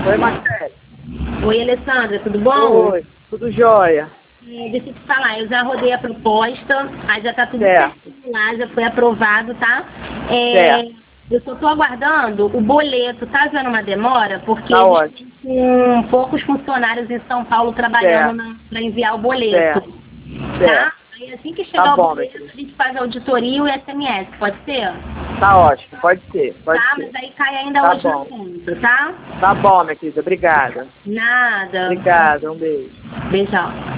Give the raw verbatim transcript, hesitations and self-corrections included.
Oi, Marcelo. Oi, Alessandra, tudo bom? Oi, tudo jóia. É, deixa eu te falar, eu já rodei a proposta, aí já tá tudo Certo. certinho lá, já foi aprovado, tá? É, Certo. eu só tô aguardando o boleto, tá havendo uma demora, porque Tá eles ótimo. estão com poucos funcionários em São Paulo trabalhando para enviar o boleto, Certo. tá? Certo. Aí assim que chegar Tá o bom, minha boleto, querida. a gente faz a auditoria e o S M S, pode ser? Tá ótimo, pode ser, pode Tá, ser. mas aí cai ainda Tá hoje bom. no conto, tá? Tá bom, minha querida, obrigada. Nada. Obrigada, um beijo. Beijão.